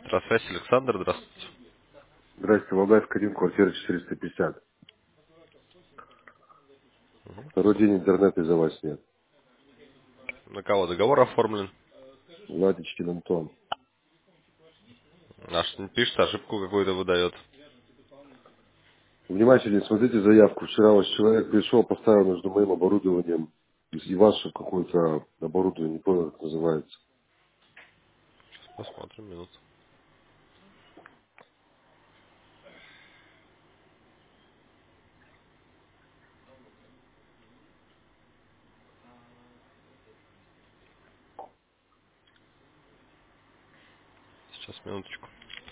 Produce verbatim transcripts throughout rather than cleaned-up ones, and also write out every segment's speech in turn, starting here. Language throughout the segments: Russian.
Здравствуйте, Александр, здравствуйте. Здравствуйте, Валдаев, Карин, квартира четыреста пятьдесят. Второй день интернета из-за вас нет. На кого договор оформлен? Владичкин Антон. Наш не пишет, ошибку какую-то выдает. Внимательнее смотрите заявку. Вчера ваш человек пришел, поставил между моим оборудованием и вашим какое-то оборудование, не помню, как называется. Посмотрим минуту. Сейчас, минуточку.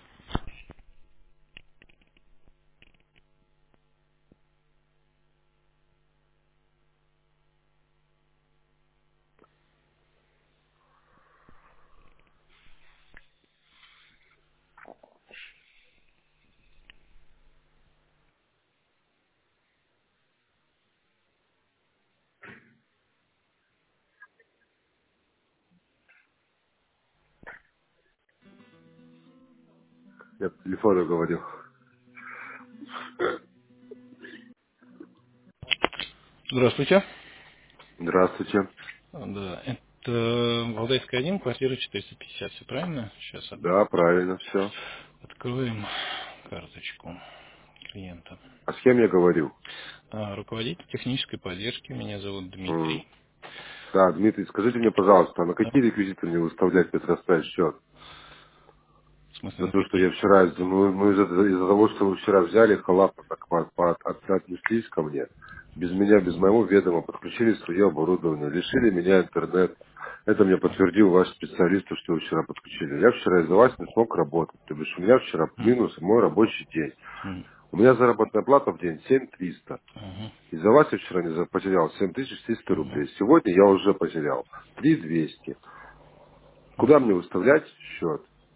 Я по телефону говорил. Здравствуйте. Здравствуйте. Да, это Валдайская один, квартира четыреста пятьдесят, все правильно? Сейчас одну Да, правильно, все. откроем карточку клиента. А с кем я говорю? А, руководитель технической поддержки, меня зовут М. Дмитрий. Да, Дмитрий, скажите мне, пожалуйста, а на Да, какие реквизиты мне выставлять Петросталь счет? в смысле, За на то, что какие? я вчера, из- мы, мы из-за из-за того, что вы вчера взяли халатно так по- по- от- отнеслись ко мне, без меня, без моего ведома, подключили свое оборудование, лишили меня интернет. Это мне подтвердил ваш специалист, то, что вы вчера подключили. Я вчера из-за вас не смог работать. То бишь у меня вчера М, минус мой рабочий день. м, У меня заработная плата в день семь тысяч триста. мгм, Из-за вас я вчера не за- потерял семь тысяч триста мгм, рублей. Сегодня я уже потерял три тысячи двести. мгм. Куда мне выставлять счет?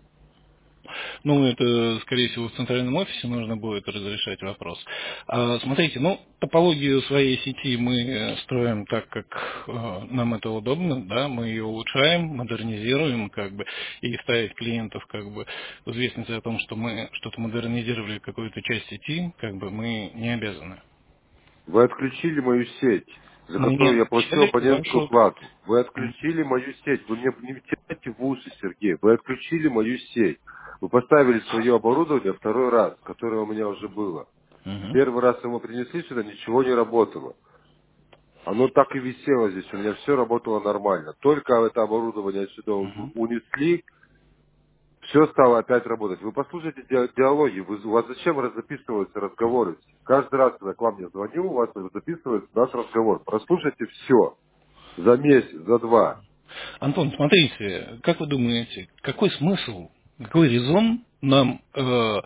Ну, это, скорее всего, в центральном офисе нужно будет разрешать вопрос. А, смотрите, ну, топологию своей сети мы э, строим так, как э, нам это удобно, да, мы ее улучшаем, модернизируем, как бы, и ставить клиентов, как бы, в известность о том, что мы что-то модернизировали какую-то часть сети, как бы, мы не обязаны. Вы отключили мою сеть, за Мы не которую я плачу отключали абонентскую вашу... плату. Вы отключили мою сеть. Вы мне не втирайте в уши, Сергей. Вы отключили мою сеть. Вы поставили свое оборудование второй раз, которое у меня уже было. Мгм, Первый раз его принесли сюда, ничего не работало. Оно так и висело здесь, у меня все работало нормально. Только это оборудование отсюда у- мгм. унесли, все стало опять работать. Вы послушайте ди- диалоги, вы, у вас зачем раз записываются разговоры? Каждый раз, когда к вам я звоню, у вас записывается наш разговор. Прослушайте все. За месяц, за два. Антон, смотрите, как вы думаете, какой смысл, какой резон нам э,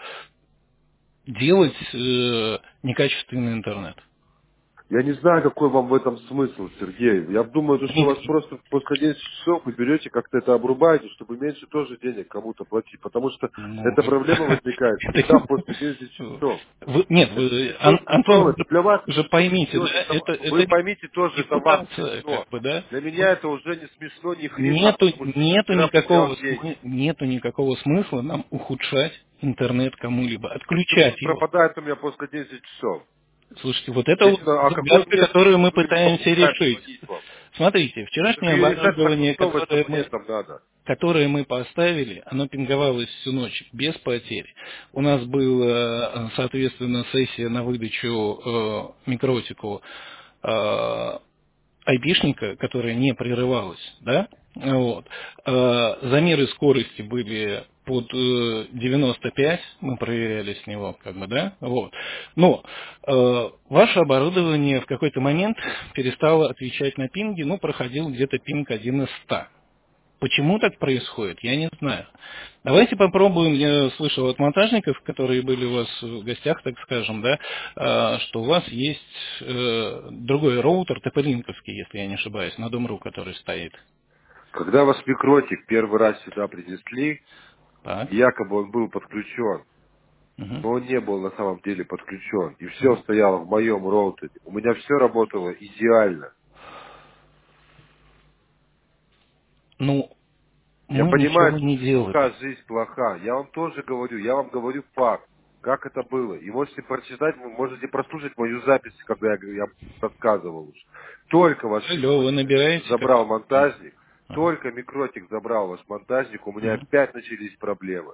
делать э, некачественный интернет? Я не знаю, какой вам в этом смысл, Сергей. Я думаю, то, что у вас Дмитрий, просто после одиннадцати часов вы берете, как-то это обрубаете, чтобы меньше тоже денег кому-то платить. Потому что ну, эта проблема возникает всегда это- после одиннадцати часов. вы- нет, Это вы, Ан- смешно, смешно. Антон, Это для вас вы же это поймите, смешно. да, Это, это, вы это поймите тоже, это вам репутация, смешно. как бы, да? Для Мы- меня это уже не смешно, не хрена, Нету, потому что я нету вчера никакого, потерял деньги. смы- нету никакого смысла нам ухудшать интернет кому-либо, Почему он отключать его. пропадает у меня после одиннадцати часов? Слушайте, вот это Я не вот знаю, а какой загадка, мне которую мы вы пытаемся помогаете решить. звонить вам? Смотрите, Так вчерашнее я не знаю, как оборудование, новость которое мне мы, там надо. которое мы поставили, оно пинговалось всю ночь без потерь. У нас была, соответственно, сессия на выдачу э, микротику э, айпишника, которая не прерывалась, да, вот. Э, Замеры скорости были под э, девяносто пять, мы проверяли с него, как бы, да, вот. Но э, ваше оборудование в какой-то момент перестало отвечать на пинги, ну, проходил где-то пинг один из ста. Почему так происходит, я не знаю. Давайте попробуем, я слышал от монтажников, которые были у вас в гостях, так скажем, да, э, что у вас есть э, другой роутер, тп-линковский, если я не ошибаюсь, на Дом.ру, который стоит. Когда вас микротик первый раз сюда принесли, Так. якобы он был подключен, Мгм. но он не был на самом деле подключен. И все Мгм. стояло в моем роутере. У меня все работало идеально. Ну, Я Мы понимаю, ничего что не делали. плоха, жизнь плоха. Я вам тоже говорю, я вам говорю факт, как это было. И можете прочитать, вы можете прослушать мою запись, когда я, я рассказывал уже. Только ваш Алло, вы микротик набираете как? забрал монтажник, Ага. только микротик забрал ваш монтажник, у меня Мгм. опять начались проблемы.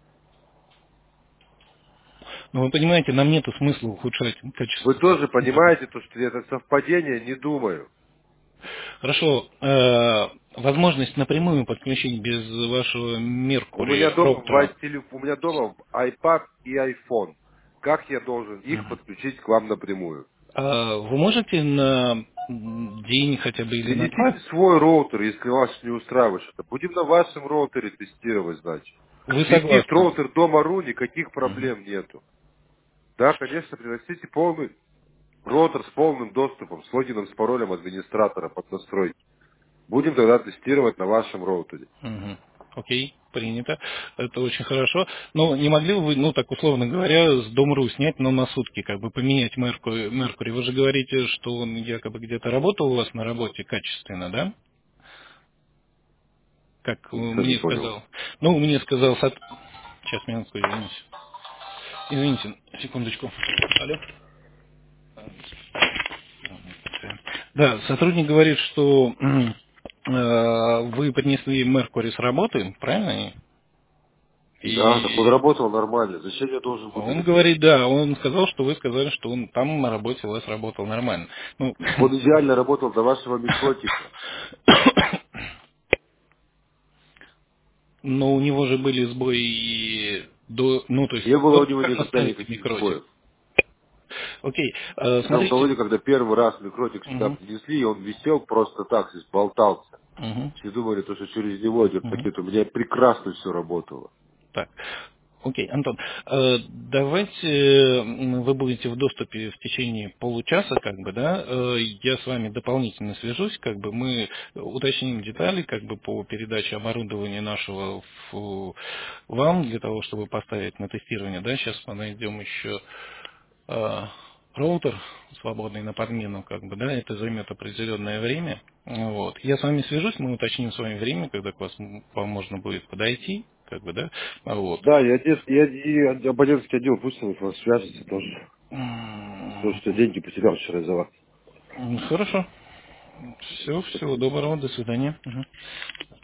Но вы понимаете, нам нет смысла ухудшать Вы качество тоже соединения. понимаете, то, что это совпадение, не думаю. Хорошо, э, возможность напрямую подключить без вашего У Меркурий меня дома в роутера. теле- у меня дома iPad и iPhone. Как я должен их Мгм. подключить к вам напрямую? А вы можете на м, день хотя бы или на Принесите два? свой роутер, если вас не устраивает что-то. Будем на вашем роутере тестировать, значит. Вы Светит согласны? роутер дома.ру, никаких Мгм. проблем нету. Да, конечно, приносите полный роутер с полным доступом, с логином, с паролем администратора под настройки. Будем тогда тестировать на вашем роутере. Мгм. Окей, принято. Это очень хорошо. Но не могли бы вы, ну так условно говоря, с Дом.ру снять, но на сутки, как бы поменять Меркурий? Меркурий? Вы же говорите, что он якобы где-то работал у вас на работе качественно, да? Как э, Ничего не мне понял. сказал. Ну, мне сказал сот... Сейчас, минутку, извините. Извините, секундочку. Алло. Да, сотрудник говорит, что м, э, вы принесли Меркурий с работы, правильно? Да, так он И работал нормально. Зачем я должен буду он менять? говорит, да, он сказал, что вы сказали, что он там на работе у вас работал нормально. Ну, Он идеально работал до вашего микротика. но у него же были сбои и до, ну, то есть, Не было до у него как никогда настроить никаких микротик. сбоев. Окей, э, В том смотрите. году, когда первый раз микротик сюда Мгм, принесли, и он висел просто так, здесь болтался. мгм, Все думали, то, что через него идет мгм. пакет. У меня прекрасно все работало. Так, окей, Антон, э, давайте м, вы будете в доступе в течение получаса, как бы, да, э, я с вами дополнительно свяжусь, как бы мы уточним детали, как бы по передаче оборудования нашего в- вам для того, чтобы поставить на тестирование, да, сейчас мы найдем еще э, роутер свободный на подмену, как бы, да, это займет определенное время. Вот. Я с вами свяжусь, мы уточним с вами время, когда к, вас, к вам можно будет подойти, как бы, да, вот. Да, и, отец, и, и абонентский отдел, пусть с вами свяжется тоже. То, М, что деньги потерял вчера из-за вас. Хорошо. Все, всего доброго, до свидания. Мгм.